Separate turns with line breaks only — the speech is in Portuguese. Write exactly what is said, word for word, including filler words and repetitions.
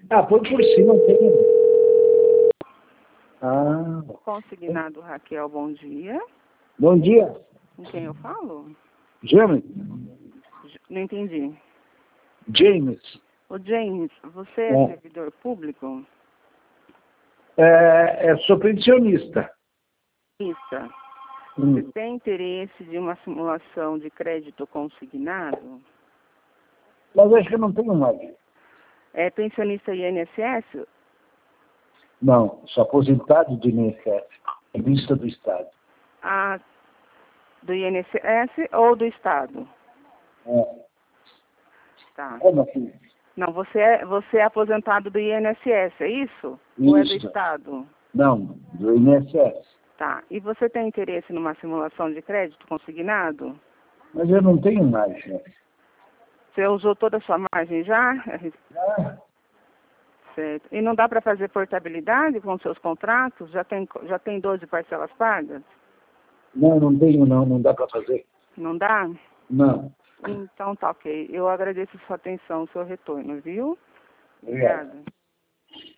Ah, põe por cima, não tem. Ah.
Consignado Raquel, bom dia.
Bom dia.
Com quem eu falo?
James.
Não entendi.
James.
Ô, James, você é,
É.
servidor público?
É, é, sou pensionista.
Isso.
Hum.
Você tem interesse de uma simulação de crédito consignado?
Mas acho que eu não tenho mais.
É pensionista I N S S?
Não, sou aposentado de I N S S, vista do Estado.
Ah, do I N S S ou do Estado?
É.
Tá.
Como assim?
Não, você é, você é aposentado do I N S S, é isso?
Isso.
Ou é do Estado?
Não, do I N S S.
Tá. E você tem interesse numa simulação de crédito consignado?
Mas eu não tenho mais, né?
Você usou toda a sua margem já?
Ah,
Certo. E não dá para fazer portabilidade com seus contratos? Já tem, já tem doze parcelas pagas?
não, não tenho não, não dá para fazer.
Não dá?
Não.
Então tá ok. Eu agradeço a sua atenção, o seu retorno, viu?
Obrigado.
Obrigada.